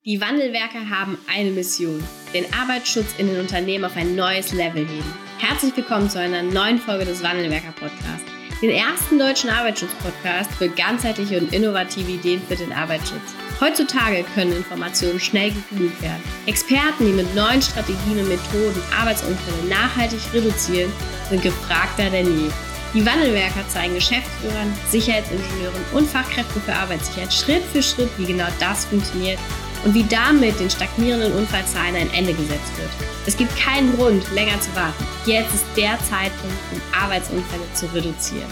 Die Wandelwerker haben eine Mission: den Arbeitsschutz in den Unternehmen auf ein neues Level heben. Herzlich willkommen zu einer neuen Folge des Wandelwerker-Podcasts, den ersten deutschen Arbeitsschutz-Podcast für ganzheitliche und innovative Ideen für den Arbeitsschutz. Heutzutage können Informationen schnell gegoogelt werden. Experten, die mit neuen Strategien und Methoden Arbeitsunfälle nachhaltig reduzieren, sind gefragter denn je. Die Wandelwerker zeigen Geschäftsführern, Sicherheitsingenieuren und Fachkräften für Arbeitssicherheit Schritt für Schritt, wie genau das funktioniert und wie damit den stagnierenden Unfallzahlen ein Ende gesetzt wird. Es gibt keinen Grund, länger zu warten. Jetzt ist der Zeitpunkt, um Arbeitsunfälle zu reduzieren.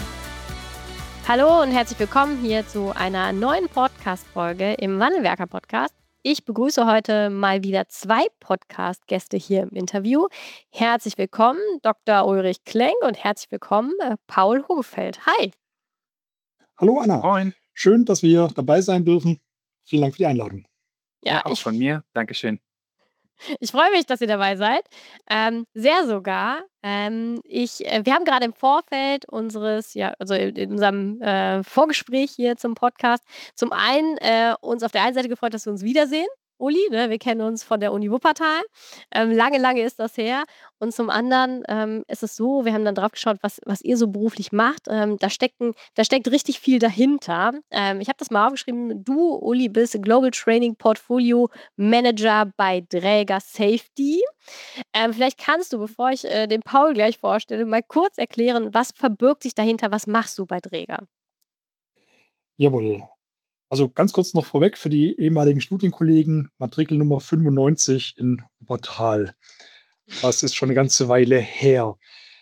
Hallo und herzlich willkommen hier zu einer neuen Podcast-Folge im Wandelwerker-Podcast. Ich begrüße heute mal wieder 2 Podcast-Gäste hier im Interview. Herzlich willkommen, Dr. Ulrich Klenk, und herzlich willkommen, Paul Hogefeld. Hi. Hallo Anna. Moin. Schön, dass wir dabei sein dürfen. Vielen Dank für die Einladung. Ja, auch von mir. Dankeschön. Ich freue mich, dass ihr dabei seid. Sehr sogar. Wir haben gerade im Vorfeld unseres, also in unserem Vorgespräch hier zum Podcast, zum einen uns auf der einen Seite gefreut, dass wir uns wiedersehen. Uli, ne? Wir kennen uns von der Uni Wuppertal. Lange ist das her. Und zum anderen ist es so, wir haben dann drauf geschaut, was ihr so beruflich macht. Da steckt richtig viel dahinter. Ich habe das mal aufgeschrieben. Du, Uli, bist Global Training Portfolio Manager bei Dräger Safety. Vielleicht kannst du, bevor ich den Paul gleich vorstelle, mal kurz erklären, was verbirgt sich dahinter, was machst du bei Dräger? Jawohl. Also ganz kurz noch vorweg für die ehemaligen Studienkollegen: Matrikelnummer 95 in Wuppertal. Das ist schon eine ganze Weile her.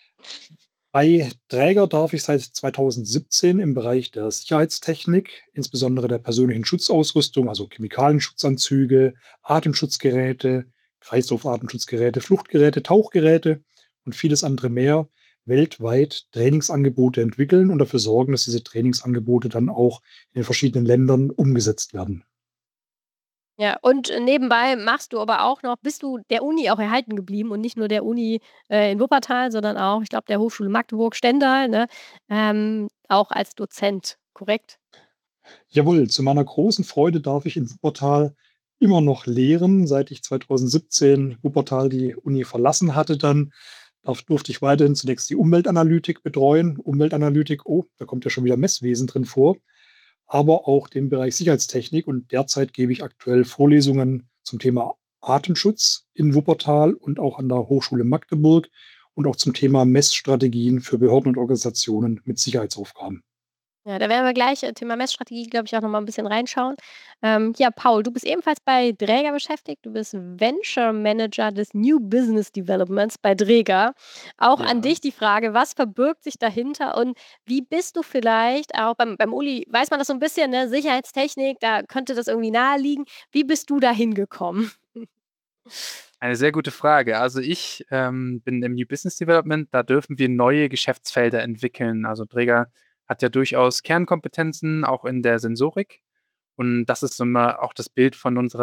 Bei Dräger darf ich seit 2017 im Bereich der Sicherheitstechnik, insbesondere der persönlichen Schutzausrüstung, also Chemikalienschutzanzüge, Atemschutzgeräte, Kreislaufatemschutzgeräte, Fluchtgeräte, Tauchgeräte und vieles andere mehr, weltweit Trainingsangebote entwickeln und dafür sorgen, dass diese Trainingsangebote dann auch in den verschiedenen Ländern umgesetzt werden. Ja, und nebenbei bist du der Uni auch erhalten geblieben und nicht nur der Uni in Wuppertal, sondern auch, ich glaube, der Hochschule Magdeburg-Stendal, ne? Auch als Dozent, korrekt? Jawohl, zu meiner großen Freude darf ich in Wuppertal immer noch lehren. Seit ich 2017 Wuppertal die Uni verlassen hatte, durfte ich weiterhin zunächst die Umweltanalytik betreuen. Umweltanalytik, da kommt ja schon wieder Messwesen drin vor, aber auch den Bereich Sicherheitstechnik. Und derzeit gebe ich aktuell Vorlesungen zum Thema Artenschutz in Wuppertal und auch an der Hochschule Magdeburg und auch zum Thema Messstrategien für Behörden und Organisationen mit Sicherheitsaufgaben. Ja, da werden wir gleich Thema Messstrategie, glaube ich, auch noch mal ein bisschen reinschauen. Ja, Paul, du bist ebenfalls bei Dräger beschäftigt. Du bist Venture Manager des New Business Developments bei Dräger. Auch an Ja. dich die Frage: Was verbirgt sich dahinter und wie bist du vielleicht auch beim Uli weiß man das so ein bisschen, ne, Sicherheitstechnik, da könnte das irgendwie naheliegen. Wie bist du da hingekommen? Eine sehr gute Frage. Also ich bin im New Business Development. Da dürfen wir neue Geschäftsfelder entwickeln. Also Dräger hat ja durchaus Kernkompetenzen, auch in der Sensorik. Und das ist immer auch das Bild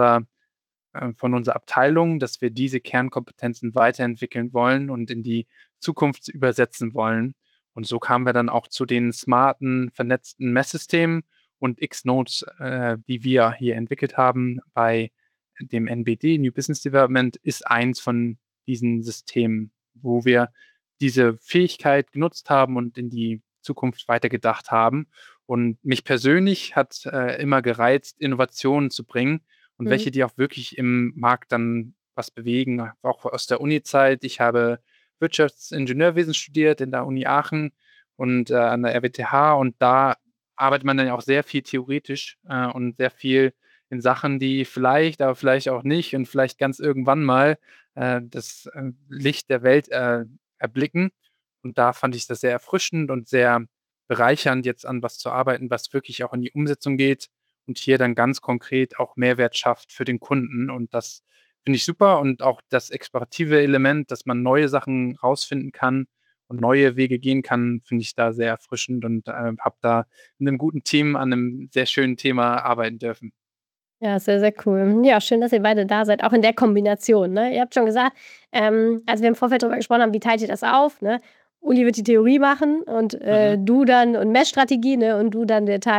von unserer Abteilung, dass wir diese Kernkompetenzen weiterentwickeln wollen und in die Zukunft übersetzen wollen. Und so kamen wir dann auch zu den smarten, vernetzten Messsystemen und X-Nodes, die wir hier entwickelt haben bei dem NBD, New Business Development, ist eins von diesen Systemen, wo wir diese Fähigkeit genutzt haben und in die Zukunft weitergedacht haben. Und mich persönlich hat immer gereizt, Innovationen zu bringen und welche, die auch wirklich im Markt dann was bewegen, auch aus der Uni-Zeit. Ich habe Wirtschaftsingenieurwesen studiert in der Uni Aachen und an der RWTH, und da arbeitet man dann ja auch sehr viel theoretisch und sehr viel in Sachen, die vielleicht, aber vielleicht auch nicht und vielleicht ganz irgendwann mal das Licht der Welt erblicken. Und da fand ich das sehr erfrischend und sehr bereichernd, jetzt an was zu arbeiten, was wirklich auch in die Umsetzung geht und hier dann ganz konkret auch Mehrwert schafft für den Kunden. Und das finde ich super. Und auch das explorative Element, dass man neue Sachen rausfinden kann und neue Wege gehen kann, finde ich da sehr erfrischend und habe da mit einem guten Team an einem sehr schönen Thema arbeiten dürfen. Ja, sehr, sehr cool. Ja, schön, dass ihr beide da seid, auch in der Kombination, ne? Ihr habt schon gesagt, als wir im Vorfeld darüber gesprochen haben, wie teilt ihr das auf, ne? Uli wird die Theorie machen und du dann und Messstrategie, ne? Und du dann der Teil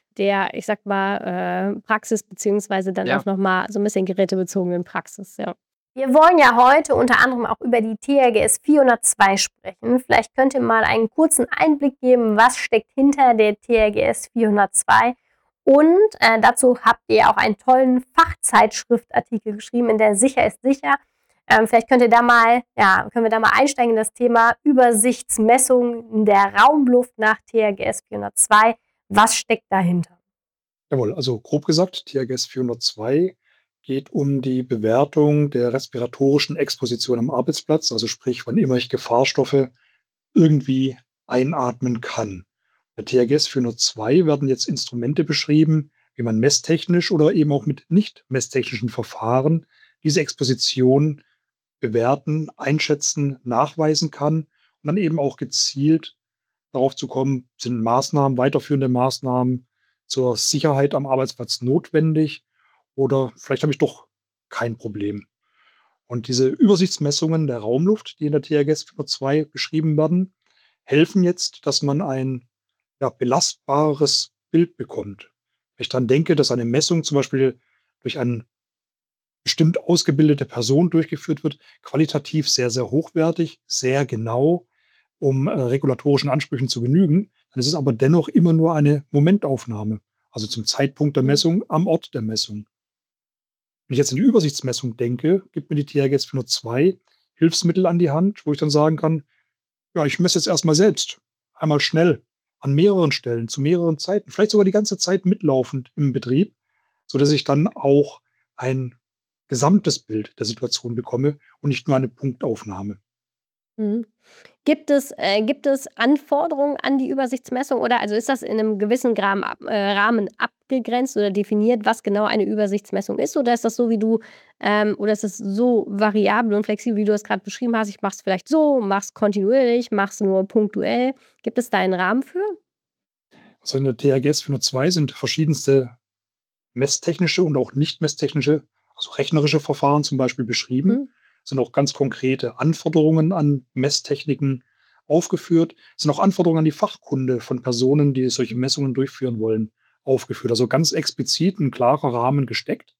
der, ich sag mal, Praxis beziehungsweise dann Ja. auch nochmal so ein bisschen gerätebezogenen Praxis, ja. Wir wollen ja heute unter anderem auch über die TRGS 402 sprechen. Vielleicht könnt ihr mal einen kurzen Einblick geben, was steckt hinter der TRGS 402. Und dazu habt ihr auch einen tollen Fachzeitschriftartikel geschrieben, in der Sicher ist sicher. Vielleicht könnt ihr da mal, können wir da mal einsteigen in das Thema Übersichtsmessung in der Raumluft nach TRGS 402. Was steckt dahinter? Jawohl, also grob gesagt, TRGS 402 geht um die Bewertung der respiratorischen Exposition am Arbeitsplatz, also sprich, wann immer ich Gefahrstoffe irgendwie einatmen kann. Bei TRGS 402 werden jetzt Instrumente beschrieben, wie man messtechnisch oder eben auch mit nicht messtechnischen Verfahren diese Exposition bewerten, einschätzen, nachweisen kann und dann eben auch gezielt darauf zu kommen, sind Maßnahmen, weiterführende Maßnahmen zur Sicherheit am Arbeitsplatz notwendig oder vielleicht habe ich doch kein Problem. Und diese Übersichtsmessungen der Raumluft, die in der TRGS 402 beschrieben werden, helfen jetzt, dass man ein belastbares Bild bekommt. Wenn ich dann denke, dass eine Messung zum Beispiel durch eine bestimmt ausgebildete Person durchgeführt wird, qualitativ sehr, sehr hochwertig, sehr genau, um regulatorischen Ansprüchen zu genügen, dann ist es aber dennoch immer nur eine Momentaufnahme, also zum Zeitpunkt der Messung, am Ort der Messung. Wenn ich jetzt an die Übersichtsmessung denke, gibt mir die TRGS 402 Hilfsmittel an die Hand, wo ich dann sagen kann, ja, ich messe jetzt erstmal selbst, einmal schnell, an mehreren Stellen, zu mehreren Zeiten, vielleicht sogar die ganze Zeit mitlaufend im Betrieb, sodass ich dann auch ein gesamtes Bild der Situation bekomme und nicht nur eine Punktaufnahme. Mhm. Gibt es Anforderungen an die Übersichtsmessung oder also ist das in einem gewissen Rahmen abgegrenzt oder definiert, was genau eine Übersichtsmessung ist? Oder ist das so, wie du oder ist es so variabel und flexibel, wie du es gerade beschrieben hast? Ich mache es vielleicht so, mache es kontinuierlich, mache es nur punktuell. Gibt es da einen Rahmen für? Also in der TRGS 402 sind verschiedenste messtechnische und auch nicht messtechnische, also rechnerische Verfahren zum Beispiel beschrieben. Mhm. Es sind auch ganz konkrete Anforderungen an Messtechniken aufgeführt. Es sind auch Anforderungen an die Fachkunde von Personen, die solche Messungen durchführen wollen, aufgeführt. Also ganz explizit ein klarer Rahmen gesteckt.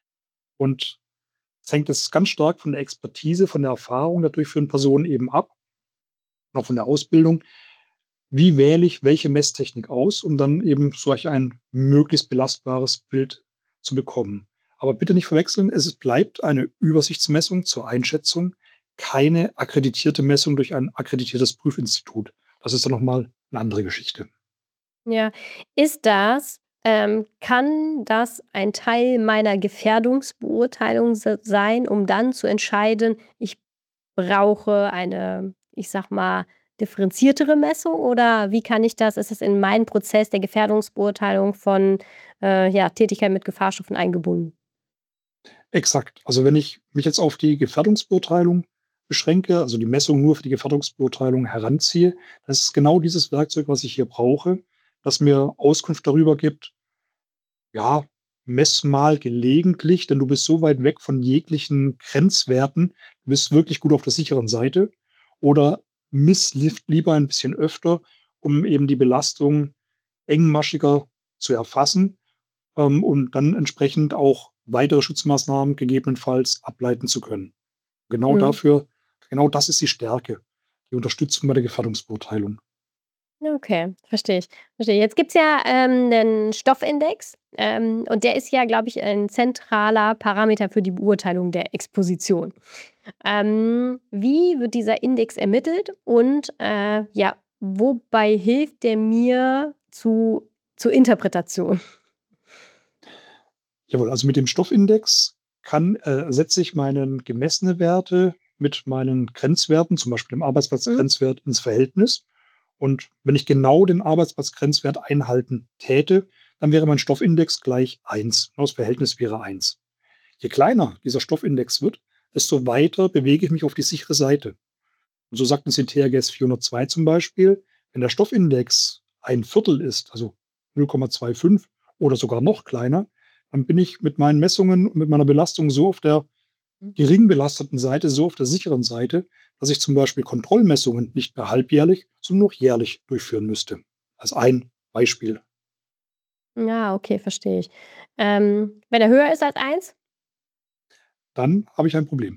Und es hängt jetzt ganz stark von der Expertise, von der Erfahrung der durchführenden Person eben ab, noch von der Ausbildung. Wie wähle ich welche Messtechnik aus, um dann eben solch ein möglichst belastbares Bild zu bekommen? Aber bitte nicht verwechseln, es bleibt eine Übersichtsmessung zur Einschätzung, keine akkreditierte Messung durch ein akkreditiertes Prüfinstitut. Das ist dann noch mal 'ne andere Geschichte. Ja. Kann das ein Teil meiner Gefährdungsbeurteilung sein, um dann zu entscheiden, ich brauche eine, ich sag mal, differenziertere Messung oder wie kann ich das ist es in meinen Prozess der Gefährdungsbeurteilung von, Tätigkeit mit Gefahrstoffen eingebunden? Exakt. Also, wenn ich mich jetzt auf die Gefährdungsbeurteilung beschränke, also die Messung nur für die Gefährdungsbeurteilung heranziehe, dann ist es genau dieses Werkzeug, was ich hier brauche, das mir Auskunft darüber gibt: „Ja, mess mal gelegentlich, denn du bist so weit weg von jeglichen Grenzwerten. Du bist wirklich gut auf der sicheren Seite.“ Oder miss lieber ein bisschen öfter, um eben die Belastung engmaschiger zu erfassen, und dann entsprechend auch weitere Schutzmaßnahmen gegebenenfalls ableiten zu können. Genau Mhm. dafür genau das ist die Stärke, die Unterstützung bei der Gefährdungsbeurteilung. Okay, verstehe ich. Verstehe. Jetzt gibt's ja, 'nen Stoffindex, und der ist ja, glaube ich, ein zentraler Parameter für die Beurteilung der Exposition. Wie wird dieser Index ermittelt und, wobei hilft der mir zur Interpretation? Jawohl, also mit dem Stoffindex setze ich meinen gemessene Werte mit meinen Grenzwerten, zum Beispiel dem Mhm. Arbeitsplatzgrenzwert, ins Verhältnis. Und wenn ich genau den Arbeitsplatzgrenzwert einhalten täte, dann wäre mein Stoffindex gleich 1. Das Verhältnis wäre 1. Je kleiner dieser Stoffindex wird, desto weiter bewege ich mich auf die sichere Seite. Und so sagt uns die TRGS 402 zum Beispiel, wenn der Stoffindex ein Viertel ist, also 0,25 oder sogar noch kleiner, dann bin ich mit meinen Messungen und mit meiner Belastung so auf der gering belasteten Seite, so auf der sicheren Seite, dass ich zum Beispiel Kontrollmessungen nicht mehr halbjährlich, sondern noch jährlich durchführen müsste. Als ein Beispiel. Ja, okay, verstehe ich. Wenn er höher ist als 1? Dann habe ich ein Problem.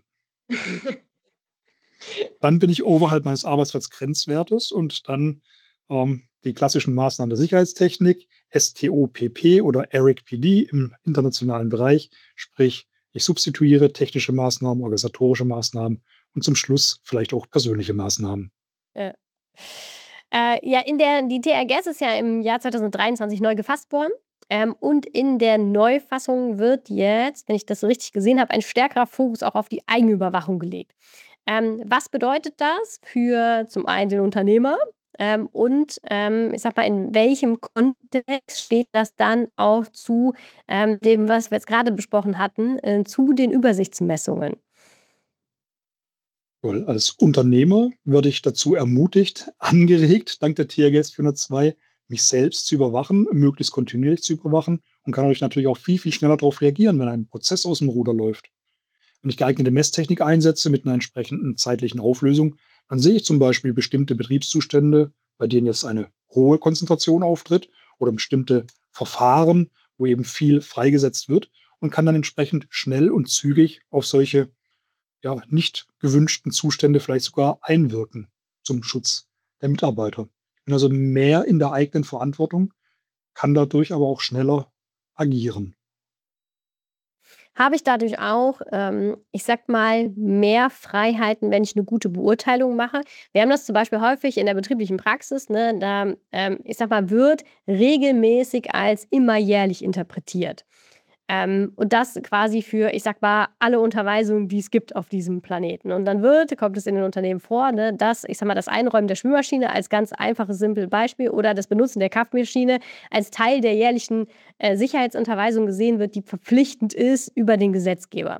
Dann bin ich oberhalb meines Arbeitsplatzgrenzwertes und dann die klassischen Maßnahmen der Sicherheitstechnik, STOPP oder ERIC-PD im internationalen Bereich, sprich, ich substituiere technische Maßnahmen, organisatorische Maßnahmen und zum Schluss vielleicht auch persönliche Maßnahmen. Ja. Ja, die TRGS ist ja im Jahr 2023 neu gefasst worden. Und in der Neufassung wird jetzt, wenn ich das so richtig gesehen habe, ein stärkerer Fokus auch auf die Eigenüberwachung gelegt. Was bedeutet das für zum einen den Unternehmer? Ich sag mal, in welchem Kontext steht das dann auch zu dem, was wir jetzt gerade besprochen hatten, zu den Übersichtsmessungen? Weil als Unternehmer würde ich dazu ermutigt, angeregt, dank der TRGS 402, mich selbst zu überwachen, möglichst kontinuierlich zu überwachen und kann dadurch natürlich auch viel, viel schneller darauf reagieren, wenn ein Prozess aus dem Ruder läuft. Wenn ich geeignete Messtechnik einsetze mit einer entsprechenden zeitlichen Auflösung, dann sehe ich zum Beispiel bestimmte Betriebszustände, bei denen jetzt eine hohe Konzentration auftritt oder bestimmte Verfahren, wo eben viel freigesetzt wird und kann dann entsprechend schnell und zügig auf solche nicht gewünschten Zustände vielleicht sogar einwirken zum Schutz der Mitarbeiter. Ich bin also mehr in der eigenen Verantwortung, kann dadurch aber auch schneller agieren. Habe ich dadurch auch, ich sage mal, mehr Freiheiten, wenn ich eine gute Beurteilung mache? Wir haben das zum Beispiel häufig in der betrieblichen Praxis, ne, da, ich sage mal, wird regelmäßig als immer jährlich interpretiert. Und das quasi für, ich sage mal, alle Unterweisungen, die es gibt auf diesem Planeten. Und dann kommt es in den Unternehmen vor, ne, dass, ich sage mal, das Einräumen der Spülmaschine als ganz einfaches, simples Beispiel oder das Benutzen der Kaffeemaschine als Teil der jährlichen Sicherheitsunterweisung gesehen wird, die verpflichtend ist über den Gesetzgeber.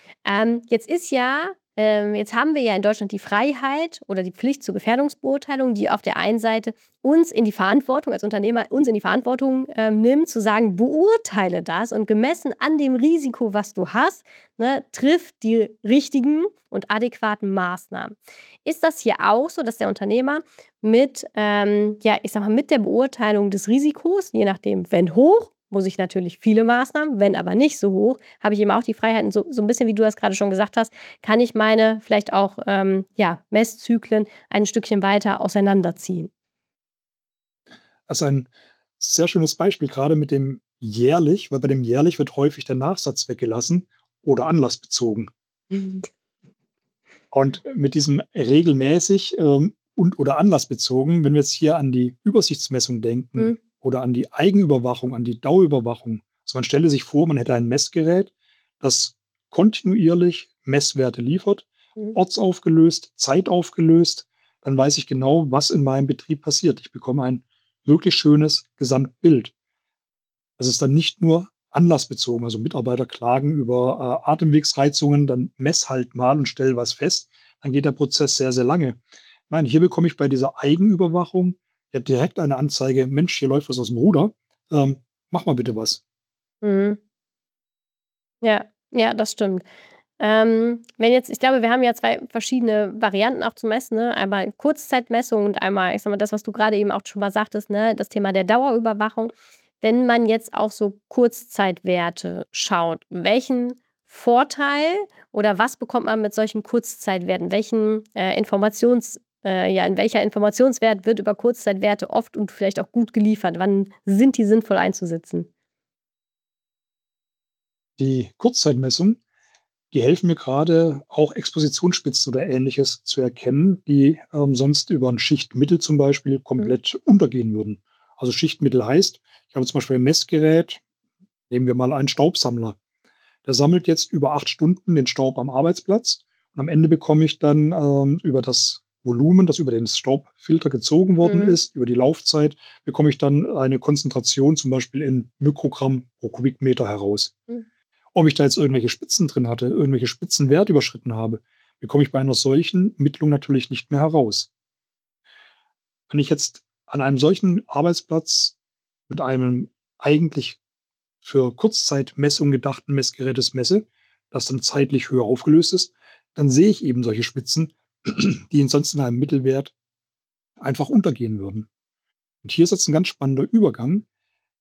Jetzt haben wir ja in Deutschland die Freiheit oder die Pflicht zur Gefährdungsbeurteilung, die auf der einen Seite uns in die Verantwortung als Unternehmer uns in die Verantwortung nimmt, zu sagen, beurteile das und gemessen an dem Risiko, was du hast, ne, triff die richtigen und adäquaten Maßnahmen. Ist das hier auch so, dass der Unternehmer mit, ich sag mal, mit der Beurteilung des Risikos, je nachdem, wenn hoch, muss ich natürlich viele Maßnahmen, wenn aber nicht so hoch, habe ich eben auch die Freiheiten, so ein bisschen, wie du das gerade schon gesagt hast, kann ich meine vielleicht auch, Messzyklen ein Stückchen weiter auseinanderziehen. Also ein sehr schönes Beispiel, gerade mit dem jährlich, weil bei dem jährlich wird häufig der Nachsatz weggelassen oder anlassbezogen. Mhm. Und mit diesem regelmäßig und oder anlassbezogen, wenn wir jetzt hier an die Übersichtsmessung denken Mhm. oder an die Eigenüberwachung, an die Dauerüberwachung. Also man stelle sich vor, man hätte ein Messgerät, das kontinuierlich Messwerte liefert, Mhm. ortsaufgelöst, zeitaufgelöst, dann weiß ich genau, was in meinem Betrieb passiert. Ich bekomme ein wirklich schönes Gesamtbild. Es ist dann nicht nur anlassbezogen, also Mitarbeiter klagen über Atemwegsreizungen, dann mess halt mal und stell was fest, dann geht der Prozess sehr, sehr lange. Nein, hier bekomme ich bei dieser Eigenüberwachung ja direkt eine Anzeige: „Mensch, hier läuft was aus dem Ruder, mach mal bitte was.“ Mhm. Ja, ja, das stimmt. Wenn jetzt ich glaube, wir haben ja 2 verschiedene Varianten auch zu messen, ne? Einmal Kurzzeitmessung und einmal, ich sage mal, das, was du gerade eben auch schon mal sagtest, ne, das Thema der Dauerüberwachung. Wenn man jetzt auf so Kurzzeitwerte schaut, welchen Vorteil oder was bekommt man mit solchen Kurzzeitwerten? In welcher Informationswert wird über Kurzzeitwerte oft und vielleicht auch gut geliefert? Wann sind die sinnvoll einzusetzen? Die Kurzzeitmessung, die helfen mir gerade auch Expositionsspitzen oder Ähnliches zu erkennen, die sonst über ein Schichtmittel zum Beispiel Mhm. komplett untergehen würden. Also Schichtmittel heißt, ich habe zum Beispiel ein Messgerät, nehmen wir mal einen Staubsammler. Der sammelt jetzt über 8 Stunden den Staub am Arbeitsplatz und am Ende bekomme ich dann über das Volumen, das über den Staubfilter gezogen worden Mhm. ist, über die Laufzeit, bekomme ich dann eine Konzentration zum Beispiel in Mikrogramm pro Kubikmeter heraus. Mhm. Ob ich da jetzt irgendwelche Spitzen drin hatte, irgendwelche Spitzenwerte überschritten habe, bekomme ich bei einer solchen Ermittlung natürlich nicht mehr heraus. Wenn ich jetzt an einem solchen Arbeitsplatz mit einem eigentlich für Kurzzeitmessung gedachten Messgerätes messe, das dann zeitlich höher aufgelöst ist, dann sehe ich eben solche Spitzen, die sonst in einem Mittelwert einfach untergehen würden. Und hier ist jetzt ein ganz spannender Übergang.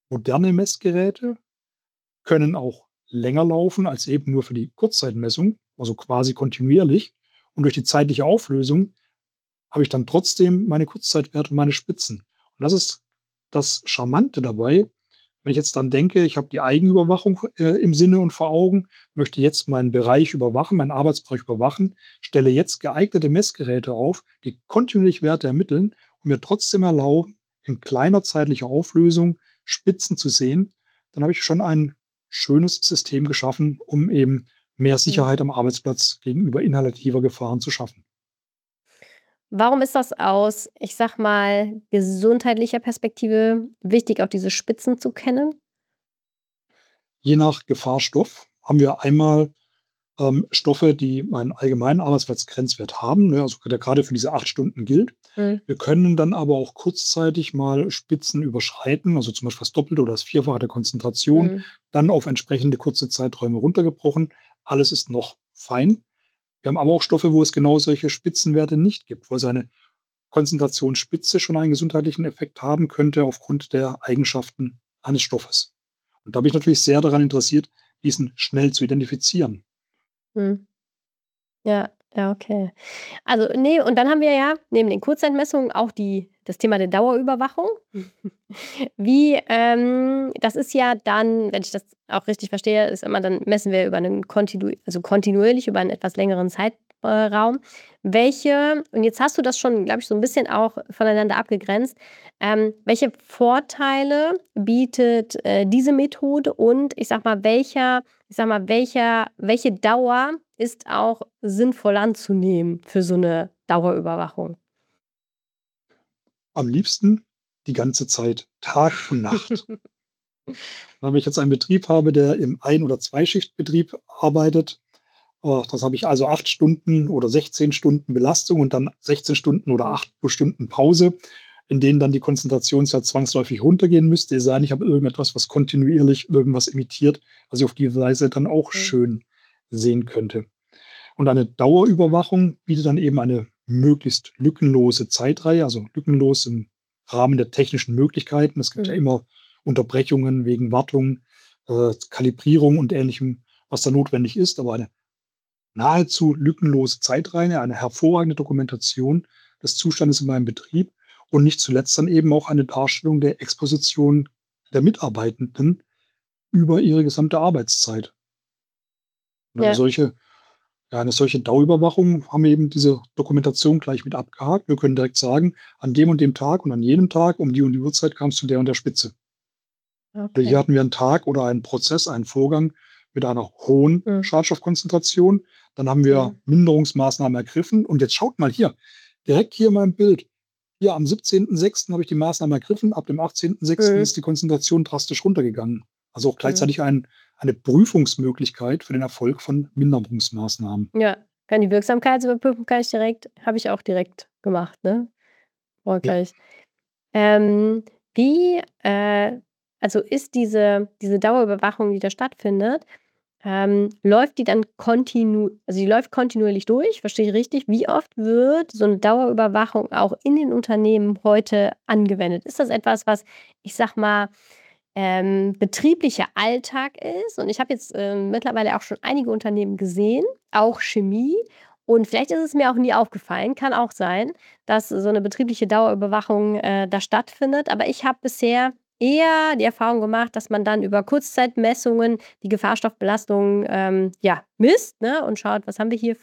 Moderne Messgeräte können auch länger laufen als eben nur für die Kurzzeitmessung, also quasi kontinuierlich. Und durch die zeitliche Auflösung habe ich dann trotzdem meine Kurzzeitwerte und meine Spitzen. Und das ist das Charmante dabei. Wenn ich jetzt dann denke, ich habe die Eigenüberwachung im Sinne und vor Augen, möchte jetzt meinen Bereich überwachen, meinen Arbeitsbereich überwachen, stelle jetzt geeignete Messgeräte auf, die kontinuierlich Werte ermitteln und mir trotzdem erlauben, in kleiner zeitlicher Auflösung Spitzen zu sehen, dann habe ich schon ein schönes System geschaffen, um eben mehr Mhm. Sicherheit am Arbeitsplatz gegenüber inhalativer Gefahren zu schaffen. Warum ist das aus, ich sage mal, gesundheitlicher Perspektive wichtig, auch diese Spitzen zu kennen? Je nach Gefahrstoff haben wir einmal Stoffe, die einen allgemeinen Arbeitsplatzgrenzwert haben, ne, also der gerade für diese 8 Stunden gilt. Mhm. Wir können dann aber auch kurzzeitig mal Spitzen überschreiten, also zum Beispiel das Doppelte oder das Vierfache der Konzentration, Mhm. dann auf entsprechende kurze Zeiträume runtergebrochen. Alles ist noch fein. Wir haben aber auch Stoffe, wo es genau solche Spitzenwerte nicht gibt, wo es eine Konzentrationsspitze schon einen gesundheitlichen Effekt haben könnte aufgrund der Eigenschaften eines Stoffes. Und da bin ich natürlich sehr daran interessiert, diesen schnell zu identifizieren. Mhm. Ja, ja, okay. Also, ne, und dann haben wir ja neben den Kurzzeitmessungen auch das Thema der Dauerüberwachung. Das ist ja dann, wenn ich das auch richtig verstehe, ist immer dann messen wir über einen kontinuierlich über einen etwas längeren Zeitraum. Und jetzt hast du das schon, glaube ich, so ein bisschen auch voneinander abgegrenzt. Welche Vorteile bietet, diese Methode und welche Dauer ist auch sinnvoll anzunehmen für so eine Dauerüberwachung? Am liebsten die ganze Zeit, Tag und Nacht. Wenn ich jetzt einen Betrieb habe, der im Ein- oder Zweischichtbetrieb arbeitet, das habe ich also 8 Stunden oder 16 Stunden Belastung und dann 16 Stunden oder Mhm. 8 Stunden Pause, in denen dann die Konzentrationszeit zwangsläufig runtergehen müsste, es sei denn, ich habe irgendetwas, was kontinuierlich irgendwas emittiert, was ich auf die Weise dann auch Mhm. schön sehen könnte. Und eine Dauerüberwachung bietet dann eben eine möglichst lückenlose Zeitreihe, also lückenlos im Rahmen der technischen Möglichkeiten. Es gibt ja Mhm. immer Unterbrechungen wegen Wartung, Kalibrierung und Ähnlichem, was da notwendig ist, aber eine nahezu lückenlose Zeitreihe, eine hervorragende Dokumentation des Zustandes in meinem Betrieb und nicht zuletzt dann eben auch eine Darstellung der Exposition der Mitarbeitenden über ihre gesamte Arbeitszeit. Und Ja. eine solche Dauerüberwachung haben wir eben diese Dokumentation gleich mit abgehakt. Wir können direkt sagen, an dem und dem Tag und an jenem Tag um die und die Uhrzeit kam es zu der und der Spitze. Oder hier Okay. hatten wir einen Tag oder einen Prozess, einen Vorgang mit einer hohen Mhm. Schadstoffkonzentration. Dann haben wir Mhm. Minderungsmaßnahmen ergriffen. Und jetzt schaut mal hier, direkt hier in meinem Bild. Hier am 17.06. habe ich die Maßnahme ergriffen. Ab dem 18.06. Mhm. ist die Konzentration drastisch runtergegangen. Also auch Mhm. gleichzeitig eine Prüfungsmöglichkeit für den Erfolg von Minderungsmaßnahmen. Ja, kann die Wirksamkeitsüberprüfung kann ich direkt habe ich auch direkt gemacht, ne? Ja. Erfolgreich. Ähm, wie, also ist diese Dauerüberwachung, die da stattfindet, läuft die dann die läuft kontinuierlich durch, verstehe ich richtig? Wie oft wird so 'ne Dauerüberwachung auch in den Unternehmen heute angewendet? Ist das etwas, was, ich sage mal, betrieblicher Alltag ist? Und ich habe jetzt, mittlerweile auch schon einige Unternehmen gesehen, auch Chemie. Und vielleicht ist es mir auch nie aufgefallen, kann auch sein, dass so eine betriebliche Dauerüberwachung, da stattfindet. Aber ich habe bisher eher die Erfahrung gemacht, dass man dann über Kurzzeitmessungen die Gefahrstoffbelastung, ja, misst, ne, und schaut, was haben wir hier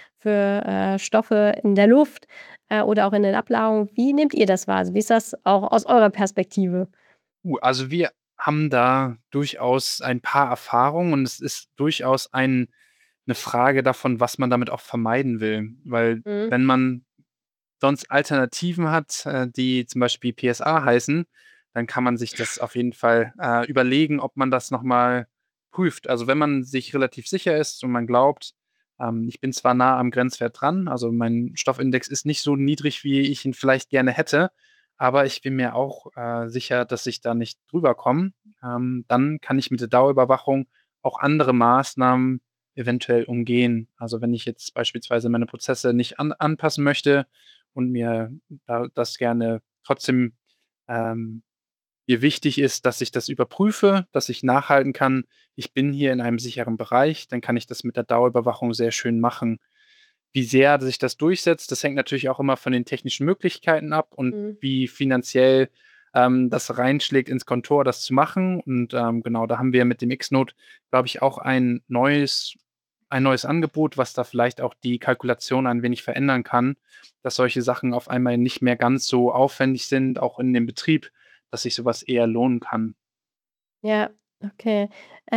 für Stoffe in der Luft, oder auch in den Ablagerungen. Wie nehmt ihr das wahr? Also, wie ist das auch aus eurer Perspektive? Also wir haben da durchaus ein paar Erfahrungen und es ist durchaus 'ne Frage davon, was man damit auch vermeiden will. Weil Mhm. wenn man sonst Alternativen hat, die zum Beispiel PSA heißen, dann kann man sich das auf jeden Fall, überlegen, ob man das noch mal prüft. Also, wenn man sich relativ sicher ist und man glaubt, ich bin zwar nah am Grenzwert dran, also mein Stoffindex ist nicht so niedrig, wie ich ihn vielleicht gerne hätte, aber ich bin mir auch, sicher, dass ich da nicht drüber komme, dann kann ich mit der Dauerüberwachung auch andere Maßnahmen eventuell umgehen. Also, wenn ich jetzt beispielsweise meine Prozesse nicht anpassen möchte und mir da das gerne trotzdem, ähm, Mir wichtig ist, dass ich das überprüfe, dass ich nachhalten kann, ich bin hier in einem sicheren Bereich, dann kann ich das mit der Dauerüberwachung sehr schön machen. Wie sehr sich das durchsetzt, das hängt natürlich auch immer von den technischen Möglichkeiten ab und Mhm. wie finanziell, das reinschlägt ins Kontor, das zu machen. Und, genau, da haben wir mit dem Xnote, glaube ich, auch ein neues Angebot, was da vielleicht auch die Kalkulation ein wenig verändern kann, dass solche Sachen auf einmal nicht mehr ganz so aufwendig sind, auch in dem Betrieb, dass sich sowas eher lohnen kann. Ja, okay.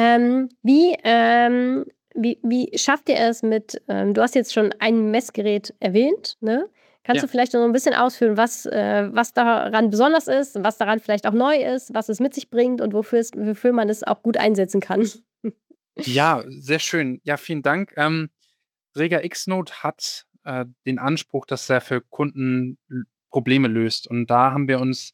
Wie schafft ihr es mit du hast jetzt schon ein Messgerät erwähnt, ne? Kannst du Ja. vielleicht noch so 'n bisschen ausführen, was daran besonders ist, was daran vielleicht auch neu ist, was es mit sich bringt und wofür man es auch gut einsetzen kann? Ja, sehr schön. Ja, vielen Dank. Rega Xnote hat, den Anspruch, dass er für Kunden Probleme löst. Und da haben wir uns,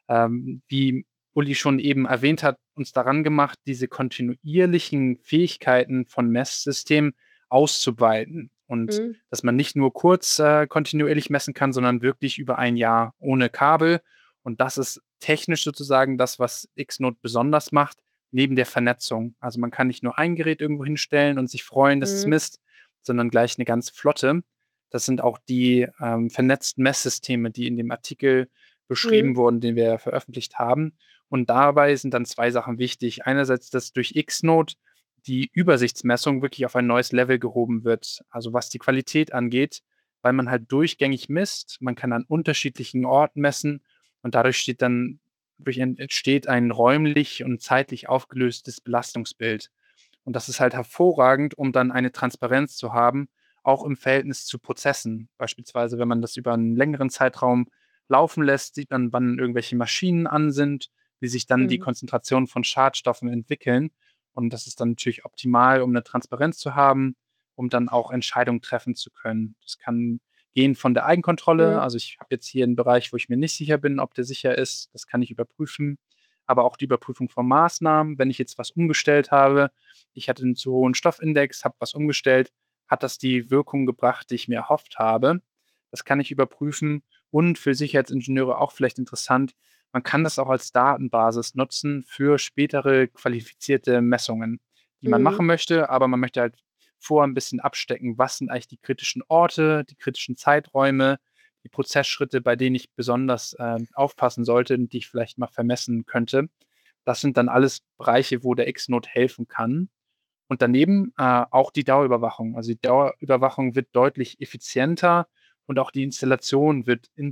wie Uli schon eben erwähnt hat, uns daran gemacht, diese kontinuierlichen Fähigkeiten von Messsystemen auszuweiten. Und Mhm, dass man nicht nur kurz kontinuierlich messen kann, sondern wirklich über ein Jahr ohne Kabel. Und das ist technisch sozusagen das, was Xnote besonders macht, neben der Vernetzung. Also man kann nicht nur ein Gerät irgendwo hinstellen und sich freuen, dass es mhm, misst, sondern gleich eine ganze Flotte. Das sind auch die, vernetzten Messsysteme, die in dem Artikel beschrieben mhm, wurden, den wir veröffentlicht haben. Und dabei sind dann 2 Sachen wichtig. Einerseits, dass durch Xnote die Übersichtsmessung wirklich auf ein neues Level gehoben wird, also was die Qualität angeht, weil man halt durchgängig misst. Man kann an unterschiedlichen Orten messen und dadurch entsteht ein räumlich und zeitlich aufgelöstes Belastungsbild. Und das ist halt hervorragend, um dann eine Transparenz zu haben, auch im Verhältnis zu Prozessen. Beispielsweise, wenn man das über einen längeren Zeitraum laufen lässt, sieht man, wann irgendwelche Maschinen an sind, wie sich dann die mhm, Konzentrationen von Schadstoffen entwickeln. Und das ist dann natürlich optimal, um eine Transparenz zu haben, um dann auch Entscheidungen treffen zu können. Das kann gehen von der Eigenkontrolle. mhm, Also, ich habe jetzt hier einen Bereich, wo ich mir nicht sicher bin, ob der sicher ist. Das kann ich überprüfen. Aber auch die Überprüfung von Maßnahmen, wenn ich jetzt was umgestellt habe, ich hatte 'n zu hohen Stoffindex, habe was umgestellt. Hat das die Wirkung gebracht, die ich mir erhofft habe? Das kann ich überprüfen und für Sicherheitsingenieure auch vielleicht interessant, man kann das auch als Datenbasis nutzen für spätere qualifizierte Messungen, die man mhm, machen möchte, aber man möchte halt vorher 'n bisschen abstecken, was sind eigentlich die kritischen Orte, die kritischen Zeiträume, die Prozessschritte, bei denen ich besonders, aufpassen sollte und die ich vielleicht mal vermessen könnte. Das sind dann alles Bereiche, wo der Xnote helfen kann. Und daneben, auch die Dauerüberwachung. Also, die Dauerüberwachung wird deutlich effizienter und auch die Installation wird in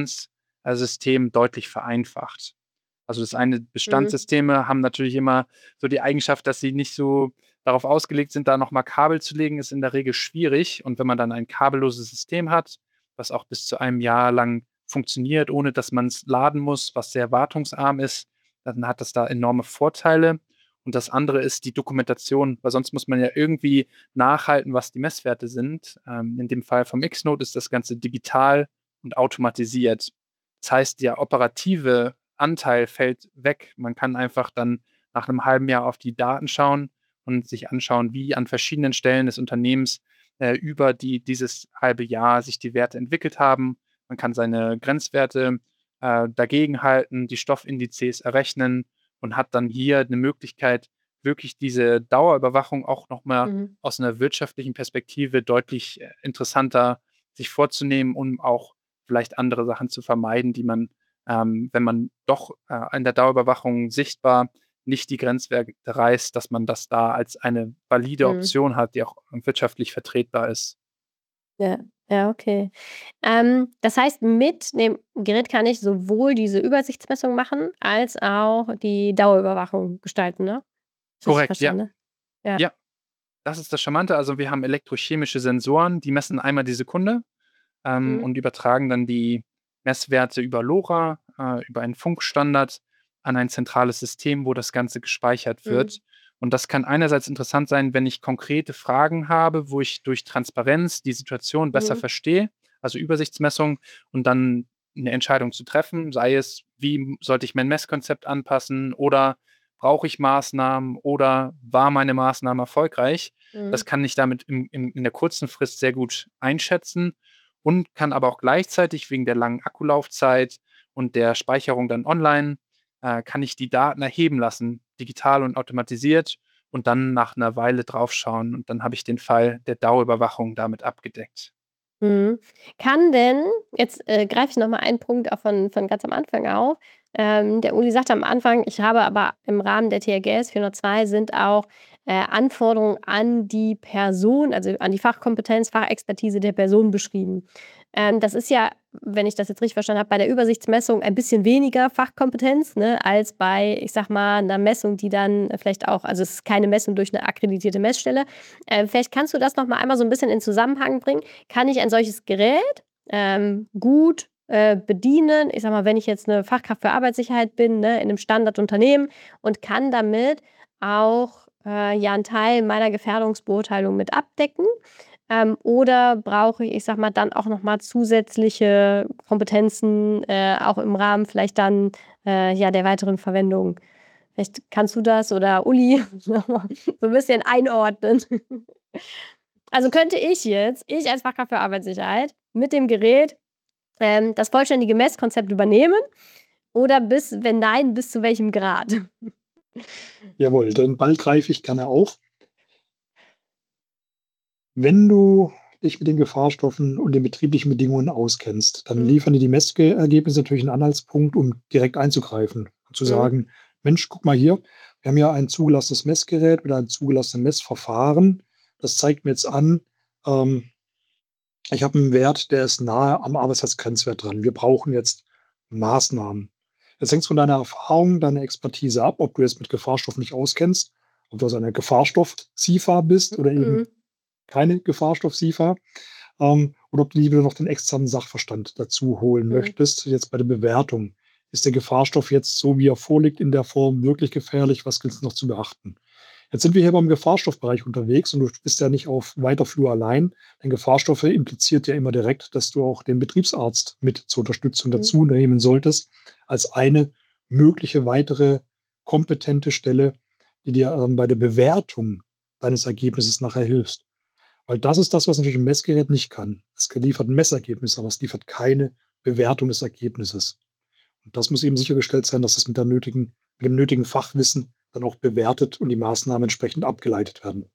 Systemen deutlich vereinfacht. Also, das eine mhm, Bestandssysteme haben natürlich immer so die Eigenschaft, dass sie nicht so darauf ausgelegt sind, da noch mal Kabel zu legen, ist in der Regel schwierig. Und wenn man dann ein kabelloses System hat, was auch bis zu einem Jahr lang funktioniert, ohne dass man es laden muss, was sehr wartungsarm ist, dann hat das da enorme Vorteile. Und das andere ist die Dokumentation, weil sonst muss man ja irgendwie nachhalten, was die Messwerte sind. In dem Fall vom Xnote ist das Ganze digital und automatisiert. Das heißt, der operative Anteil fällt weg. Man kann einfach dann nach einem halben Jahr auf die Daten schauen und sich anschauen, wie an verschiedenen Stellen des Unternehmens, über dieses halbe Jahr sich die Werte entwickelt haben. Man kann seine Grenzwerte, dagegenhalten, die Stoffindizes errechnen und hat dann hier eine Möglichkeit, wirklich diese Dauerüberwachung auch noch mal mhm. aus einer wirtschaftlichen Perspektive deutlich, interessanter sich vorzunehmen, um auch vielleicht andere Sachen zu vermeiden, die man, wenn man doch, in der Dauerüberwachung sichtbar nicht die Grenzwerte reißt, dass man das da als eine valide Mhm. Option hat, die auch wirtschaftlich vertretbar ist. Ja, ja, okay. Das heißt, mit dem Gerät kann ich sowohl diese Übersichtsmessung machen, als auch die Dauerüberwachung gestalten, ne? Ist richtig Korrekt, ja. verstanden, ne? Ja. Ja, das ist das Charmante. Also, wir haben elektrochemische Sensoren, die messen einmal die Sekunde, Mhm, und übertragen dann die Messwerte über LoRa, über einen Funkstandard an ein zentrales System, wo das Ganze gespeichert mhm, wird. Und das kann einerseits interessant sein, wenn ich konkrete Fragen habe, wo ich durch Transparenz die Situation besser mhm, verstehe, also Übersichtsmessung und dann eine Entscheidung zu treffen, sei es: Wie sollte ich mein Messkonzept anpassen oder brauche ich Maßnahmen oder war meine Maßnahme erfolgreich? Das mhm, kann ich damit in der kurzen Frist sehr gut einschätzen und kann aber auch gleichzeitig wegen der langen Akkulaufzeit und der Speicherung dann online kann ich die Daten erheben lassen, digital und automatisiert und dann nach einer Weile draufschauen und dann habe ich den Fall der Dauerüberwachung damit abgedeckt. Mhm. Kann denn jetzt, greife ich noch mal einen Punkt auch von ganz am Anfang auf. Der Uli sagte am Anfang: „Ich habe aber im Rahmen der TRGS 402 sind auch, Anforderungen an die Person, also an die Fachkompetenz, Fachexpertise der Person beschrieben.“ Das ist ja, wenn ich das jetzt richtig verstanden habe, bei der Übersichtsmessung ein bisschen weniger Fachkompetenz, ne, als bei, ich sage mal, 'ner Messung, die dann vielleicht auch, also es ist keine Messung durch 'ne akkreditierte Messstelle. Vielleicht kannst du das noch mal einmal so 'n bisschen in Zusammenhang bringen. Kann ich ein solches Gerät, gut, bedienen? Ich sage mal, wenn ich jetzt 'ne Fachkraft für Arbeitssicherheit bin, ne, in 'nem Standardunternehmen und kann damit auch, ja 'n Teil meiner Gefährdungsbeurteilung mit abdecken? Oder brauche ich sage mal, dann auch noch mal zusätzliche Kompetenzen, auch im Rahmen vielleicht dann, ja, der weiteren Verwendung? Vielleicht kannst du das oder Uli noch mal so 'n bisschen einordnen. Also, könnte ich als Fachkraft für Arbeitssicherheit mit dem Gerät, das vollständige Messkonzept übernehmen oder wenn nein, bis zu welchem Grad? Jawohl, den Ball greife ich gerne auf. Wenn du dich mit den Gefahrstoffen und den betrieblichen Bedingungen auskennst, dann Mhm, liefern dir die Messergebnisse natürlich einen Anhaltspunkt, um direkt einzugreifen und zu mhm, sagen: „Mensch, guck mal hier, wir haben ja ein zugelassenes Messgerät mit einem zugelassenen Messverfahren. Das zeigt mir jetzt an, ähm, ich habe einen Wert, der ist nahe am Arbeitsplatzgrenzwert dran. Wir brauchen jetzt Maßnahmen.“ Jetzt hängt's von deiner Erfahrung, deiner Expertise ab, ob du jetzt mit Gefahrstoffen dich auskennst, ob du also eine Gefahrstoff-SIFA bist oder eben mhm, keine Gefahrstoff-SIFA, oder ob du lieber noch den externen Sachverstand dazu holen mhm, möchtest, jetzt bei der Bewertung. Ist der Gefahrstoff jetzt so, wie er vorliegt, in der Form wirklich gefährlich? Was gilt es noch zu beachten? Jetzt sind wir hier beim Gefahrstoffbereich unterwegs und du bist ja nicht auf weiter Flur allein. Denn Gefahrstoffe impliziert ja immer direkt, dass du auch den Betriebsarzt mit zur Unterstützung mhm, dazu nehmen solltest, als eine mögliche weitere kompetente Stelle, die dir bei der Bewertung deines Ergebnisses nachher hilft. Weil das ist das, was natürlich 'n Messgerät nicht kann. Es liefert 'n Messergebnis, aber es liefert keine Bewertung des Ergebnisses. Und das muss eben sichergestellt sein, dass das mit dem nötigen Fachwissen dann auch bewertet und die Maßnahmen entsprechend abgeleitet werden.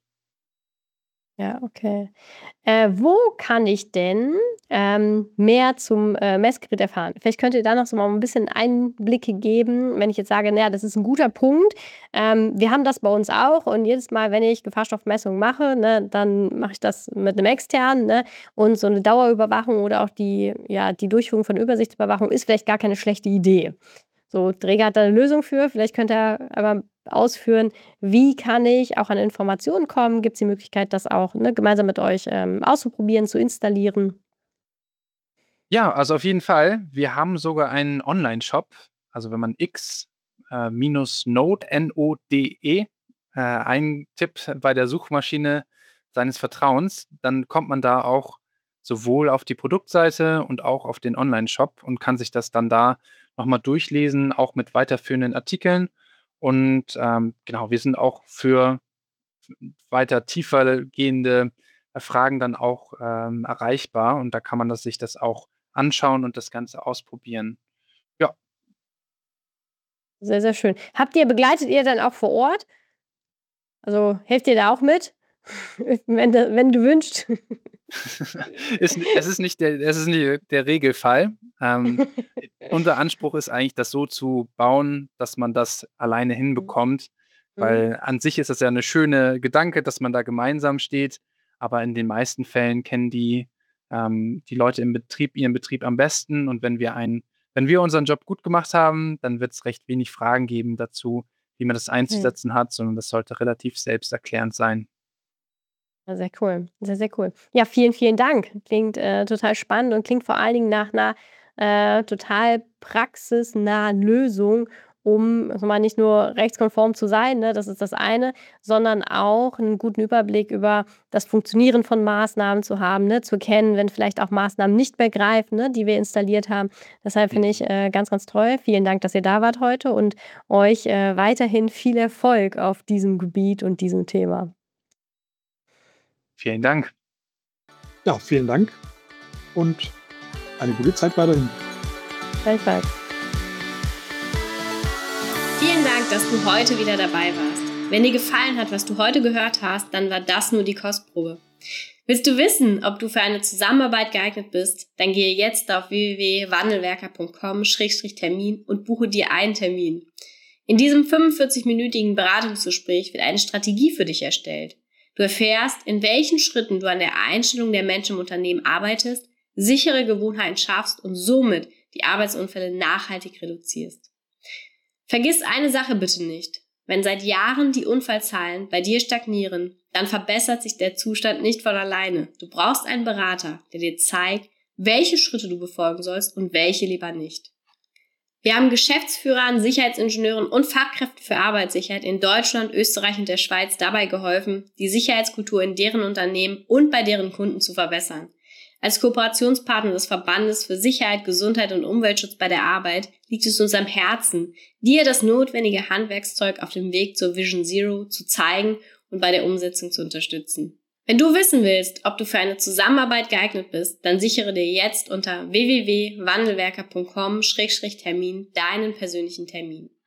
ja, okay. Wo kann ich denn, mehr zum, Messgerät erfahren? Vielleicht könnt ihr da noch so mal ein bisschen Einblicke geben, wenn ich jetzt sage: „Na ja, das ist ein guter Punkt. Wir haben das bei uns auch und jedes Mal, wenn ich Gefahrstoffmessungen mache, ne, dann mache ich das mit einem externen, ne? Und so eine Dauerüberwachung oder auch die Durchführung von Übersichtsüberwachung ist vielleicht gar keine schlechte Idee.“ So, Dräger hat da 'ne Lösung für. Vielleicht könnt ihr aber ausführen, wie kann ich auch an Informationen kommen? Gibt's die Möglichkeit, das auch, ne, gemeinsam mit euch, auszuprobieren, zu installieren? Ja, also auf jeden Fall. Wir haben sogar einen Onlineshop. Also, wenn man minus Node, Node, eintippt bei der Suchmaschine seines Vertrauens, dann kommt man da auch sowohl auf die Produktseite und auch auf den Onlineshop und kann sich das dann da noch mal durchlesen, auch mit weiterführenden Artikeln. Und, genau, wir sind auch für weiter tiefer gehende, Fragen dann auch, erreichbar und da kann man sich das auch anschauen und das Ganze ausprobieren. Ja, Sehr, sehr schön. Begleitet ihr dann auch vor Ort? Also, helft ihr da auch mit, wenn gewünscht? es ist nicht der Regelfall. Unser Anspruch ist eigentlich, das so zu bauen, dass man das alleine Mhm, hinbekommt, mhm, weil an sich ist das ja 'ne schöne Gedanke, dass man da gemeinsam steht, aber in den meisten Fällen kennen die Leute im Betrieb ihren Betrieb am besten und wenn wir unseren Job gut gemacht haben, dann wird's recht wenig Fragen geben dazu, wie man das okay. einzusetzen hat, sondern das sollte relativ selbsterklärend sein. Ja, sehr cool. Sehr, sehr cool. Ja, vielen, vielen Dank. Klingt, total spannend und klingt vor allen Dingen nach einer total praxisnahen Lösung, um, also, mal nicht nur rechtskonform zu sein, ne, das ist das eine, sondern auch einen guten Überblick über das Funktionieren von Maßnahmen zu haben, ne, zu kennen, wenn vielleicht auch Maßnahmen nicht mehr greifen, ne, die wir installiert haben. Deshalb finde ich, Mhm. ganz, ganz toll. Vielen Dank, dass ihr da wart heute und euch, weiterhin viel Erfolg auf diesem Gebiet und diesem Thema. Vielen Dank. Ja, vielen Dank und eine gute Zeit weiterhin. Gleichfalls. dass du heute wieder dabei warst. Wenn dir gefallen hat, was du heute gehört hast, dann war das nur die Kostprobe. Willst du wissen, ob du für eine Zusammenarbeit geeignet bist? Dann gehe jetzt auf www.wandelwerker.com/Termin und buche dir einen Termin. In diesem 45-minütigen Beratungsgespräch wird eine Strategie für dich erstellt. Du erfährst, in welchen Schritten du an der Einstellung der Menschen im Unternehmen arbeitest, sichere Gewohnheiten schaffst und somit die Arbeitsunfälle nachhaltig reduzierst. Vergiss eine Sache bitte nicht. Wenn seit Jahren die Unfallzahlen bei dir stagnieren, dann verbessert sich der Zustand nicht von alleine. Du brauchst einen Berater, der dir zeigt, welche Schritte du befolgen sollst und welche lieber nicht. Wir haben Geschäftsführern, Sicherheitsingenieuren und Fachkräften für Arbeitssicherheit in Deutschland, Österreich und der Schweiz dabei geholfen, die Sicherheitskultur in deren Unternehmen und bei deren Kunden zu verbessern. Als Kooperationspartner des Verbandes für Sicherheit, Gesundheit und Umweltschutz bei der Arbeit liegt es uns am Herzen, dir das notwendige Handwerkszeug auf dem Weg zur Vision Zero zu zeigen und bei der Umsetzung zu unterstützen. Wenn du wissen willst, ob du für eine Zusammenarbeit geeignet bist, dann sichere dir jetzt unter www.wandelwerker.com/Termin deinen persönlichen Termin.